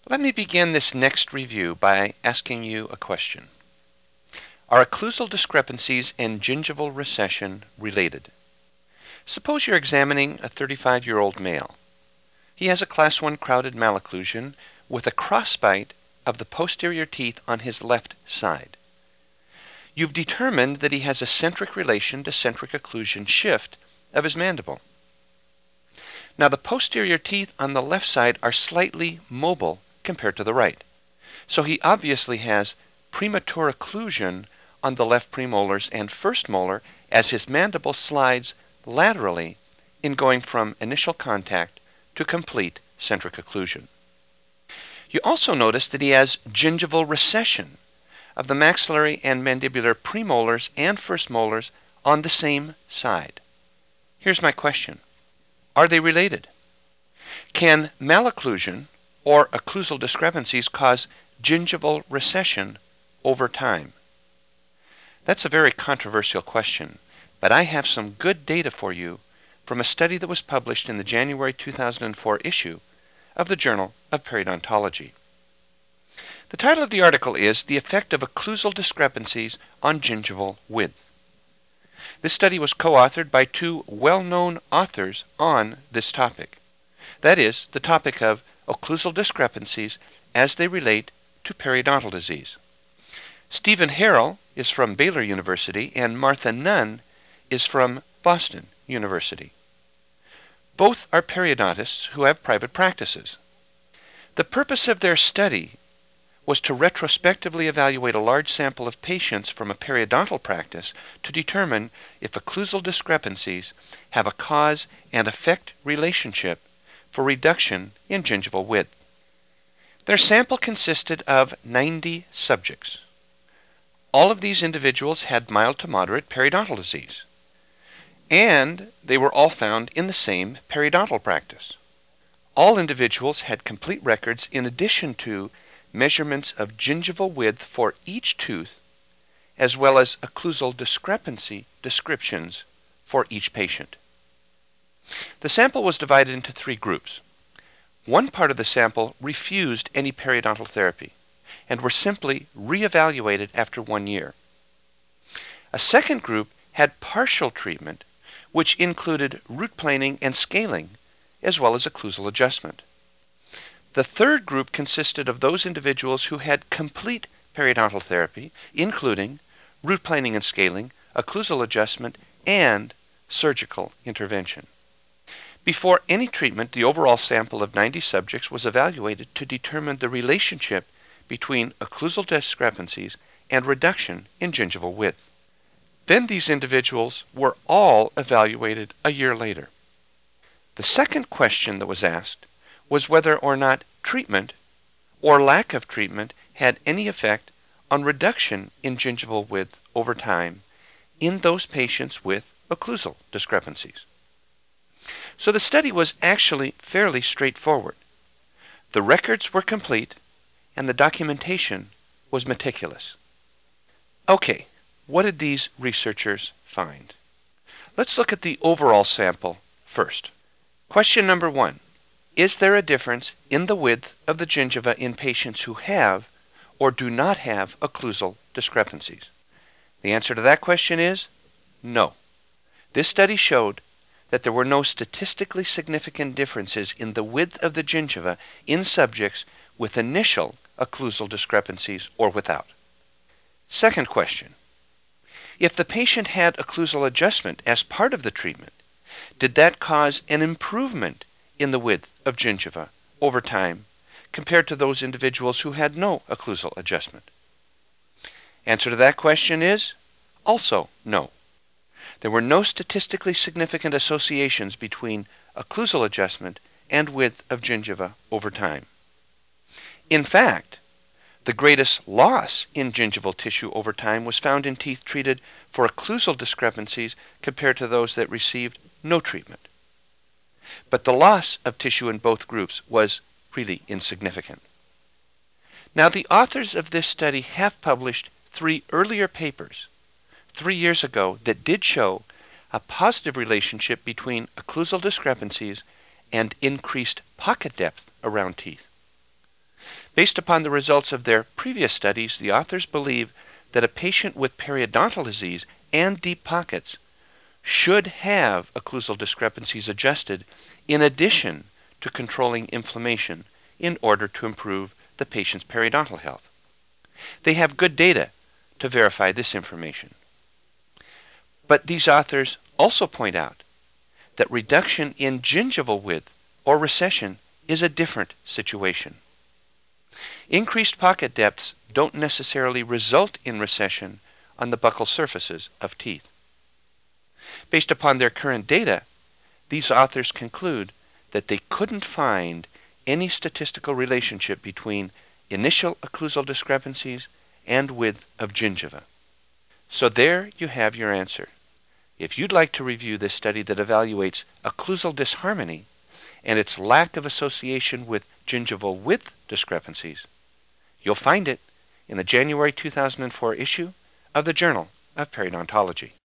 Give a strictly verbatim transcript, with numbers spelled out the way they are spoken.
Let me begin this next review by asking you a question. Are occlusal discrepancies and gingival recession related? Suppose you're examining a thirty-five-year-old male. He has a class one crowded malocclusion with a crossbite of the posterior teeth on his left side. You've determined that he has a centric relation to centric occlusion shift of his mandible. Now the posterior teeth on the left side are slightly mobile compared to the right. So he obviously has premature occlusion on the left premolars and first molar as his mandible slides laterally in going from initial contact to complete centric occlusion. You also notice that he has gingival recession of the maxillary and mandibular premolars and first molars on the same side. Here's my question. Are they related? Can malocclusion or occlusal discrepancies cause gingival recession over time? That's a very controversial question, but I have some good data for you from a study that was published in the January two thousand four issue of the Journal of Periodontology. The title of the article is The Effect of Occlusal Discrepancies on Gingival Width. This study was co-authored by two well-known authors on this topic. That is, the topic of occlusal discrepancies as they relate to periodontal disease. Stephen Harrell is from Baylor University and Martha Nunn is from Boston University. Both are periodontists who have private practices. The purpose of their study was to retrospectively evaluate a large sample of patients from a periodontal practice to determine if occlusal discrepancies have a cause and effect relationship for reduction in gingival width. Their sample consisted of ninety subjects. All of these individuals had mild to moderate periodontal disease, and they were all found in the same periodontal practice. All individuals had complete records in addition to measurements of gingival width for each tooth, as well as occlusal discrepancy descriptions for each patient. The sample was divided into three groups. One part of the sample refused any periodontal therapy and were simply reevaluated after one year. A second group had partial treatment, which included root planing and scaling, as well as occlusal adjustment. The third group consisted of those individuals who had complete periodontal therapy, including root planing and scaling, occlusal adjustment, and surgical intervention. Before any treatment, the overall sample of ninety subjects was evaluated to determine the relationship between occlusal discrepancies and reduction in gingival width. Then these individuals were all evaluated a year later. The second question that was asked was whether or not treatment or lack of treatment had any effect on reduction in gingival width over time in those patients with occlusal discrepancies. So the study was actually fairly straightforward. The records were complete and the documentation was meticulous. Okay, what did these researchers find? Let's look at the overall sample first. Question number one. Is there a difference in the width of the gingiva in patients who have or do not have occlusal discrepancies? The answer to that question is no. This study showed that there were no statistically significant differences in the width of the gingiva in subjects with initial occlusal discrepancies or without. Second question. If the patient had occlusal adjustment as part of the treatment, did that cause an improvement in the width of gingiva over time compared to those individuals who had no occlusal adjustment? Answer to that question is also no. There were no statistically significant associations between occlusal adjustment and width of gingiva over time. In fact, the greatest loss in gingival tissue over time was found in teeth treated for occlusal discrepancies compared to those that received no treatment. But the loss of tissue in both groups was really insignificant. Now, the authors of this study have published three earlier papers, three years ago, that did show a positive relationship between occlusal discrepancies and increased pocket depth around teeth. Based upon the results of their previous studies, the authors believe that a patient with periodontal disease and deep pockets should have occlusal discrepancies adjusted in addition to controlling inflammation in order to improve the patient's periodontal health. They have good data to verify this information. But these authors also point out that reduction in gingival width or recession is a different situation. Increased pocket depths don't necessarily result in recession on the buccal surfaces of teeth. Based upon their current data, these authors conclude that they couldn't find any statistical relationship between initial occlusal discrepancies and width of gingiva. So there you have your answer. If you'd like to review this study that evaluates occlusal disharmony and its lack of association with gingival width discrepancies, you'll find it in the January two thousand four issue of the Journal of Periodontology.